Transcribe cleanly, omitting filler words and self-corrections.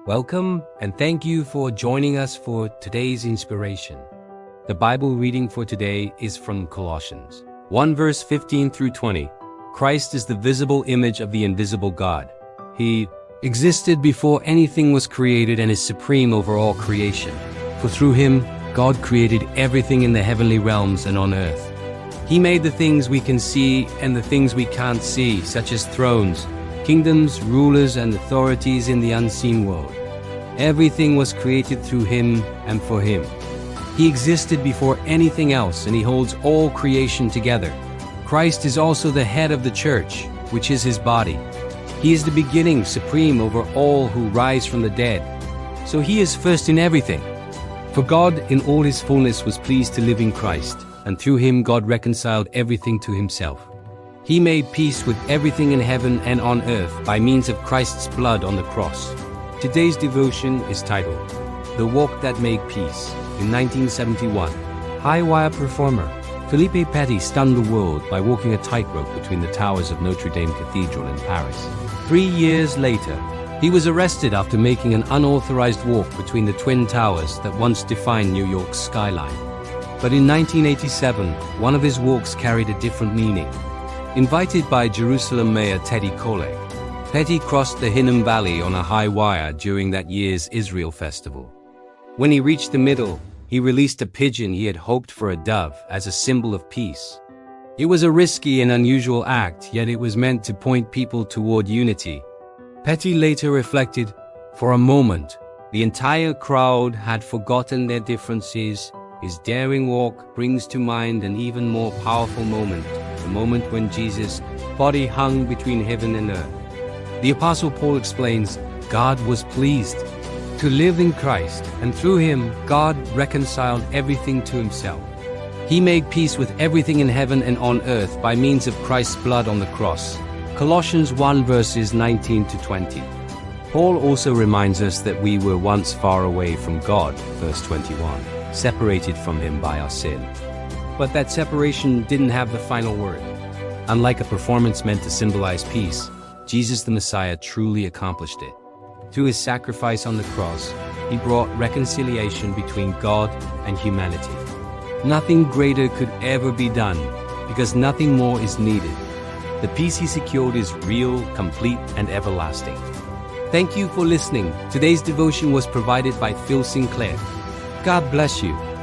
Welcome and thank you for joining us for today's inspiration. The Bible reading for today is from Colossians 1 verse 15 through 20. Christ is the visible image of the invisible God. He existed before anything was created and is supreme over all creation. For through him, God created everything in the heavenly realms and on earth. He made the things we can see and the things we can't see, such as thrones, kingdoms, rulers, and authorities in the unseen world. Everything was created through him and for him. He existed before anything else, and he holds all creation together. Christ is also the head of the church, which is his body. He is the beginning, supreme over all who rise from the dead. So he is first in everything. For God in all his fullness was pleased to live in Christ, and through him God reconciled everything to himself. He made peace with everything in heaven and on earth by means of Christ's blood on the cross. Today's devotion is titled, The Walk That Made Peace. In 1971, high-wire performer Philippe Petit stunned the world by walking a tightrope between the towers of Notre Dame Cathedral in Paris. 3 years later, he was arrested after making an unauthorized walk between the Twin Towers that once defined New York's skyline. But in 1987, one of his walks carried a different meaning. Invited by Jerusalem Mayor Teddy Kollek, Petit crossed the Hinnom Valley on a high wire during that year's Israel festival. When he reached the middle, he released a pigeon he had hoped for a dove as a symbol of peace. It was a risky and unusual act, yet it was meant to point people toward unity. Petit later reflected, for a moment, the entire crowd had forgotten their differences. His daring walk brings to mind an even more powerful moment, the moment when Jesus' body hung between heaven and earth. The Apostle Paul explains, God was pleased to live in Christ, and through him, God reconciled everything to himself. He made peace with everything in heaven and on earth by means of Christ's blood on the cross. Colossians 1 verses 19 to 20. Paul also reminds us that we were once far away from God, verse 21. Separated from him by our sin. But that separation didn't have the final word. Unlike a performance meant to symbolize peace, Jesus the Messiah truly accomplished it. Through his sacrifice on the cross, he brought reconciliation between God and humanity. Nothing greater could ever be done, because nothing more is needed. The peace he secured is real, complete, and everlasting. Thank you for listening. Today's devotion was provided by Phil Sinclair. God bless you.